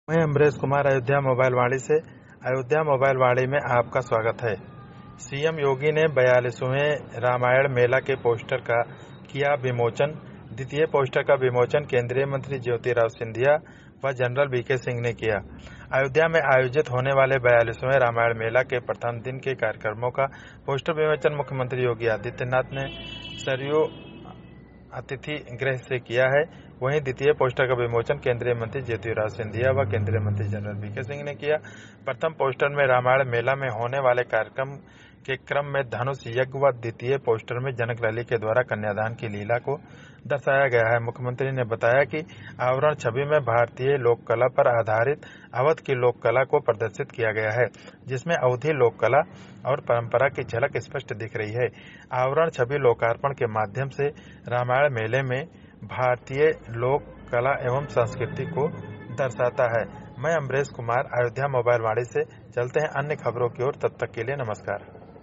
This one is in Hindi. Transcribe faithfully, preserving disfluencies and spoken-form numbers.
मैं अमरेश कुमार अयोध्या मोबाइल वाणी से। अयोध्या मोबाइल वाणी में आपका स्वागत है। सीएम योगी ने बयालीसवें रामायण मेला के पोस्टर का किया विमोचन। द्वितीय पोस्टर का विमोचन केंद्रीय मंत्री ज्योतिराव सिंधिया व जनरल वीके सिंह ने किया। अयोध्या में आयोजित होने वाले बयालीसवें रामायण मेला के प्रथम दिन के कार्यक्रमों का पोस्टर विमोचन मुख्यमंत्री योगी आदित्यनाथ ने सरयू अतिथि गृह से किया है। वहीं द्वितीय पोस्टर का विमोचन केंद्रीय मंत्री ज्योतिराव सिंधिया व केंद्रीय मंत्री जनरल वीके सिंह ने किया। प्रथम पोस्टर में रामायण मेला में होने वाले कार्यक्रम के क्रम में धनुष यज्ञ व द्वितीय पोस्टर में जनक रैली के द्वारा कन्यादान की लीला को दर्शाया गया है। मुख्यमंत्री ने बताया कि आवरण छवि में भारतीय लोक कला पर आधारित अवध की लोक कला को प्रदर्शित किया गया है, जिसमें अवधी लोक कला और परंपरा की झलक स्पष्ट दिख रही है। आवरण छवि लोकार्पण के माध्यम से रामायण मेले में भारतीय लोक कला एवं संस्कृति को दर्शाता है। मैं अमरेश कुमार अयोध्या मोबाइल वाणी से। चलते हैं अन्य खबरों की ओर, तब तक के लिए नमस्कार।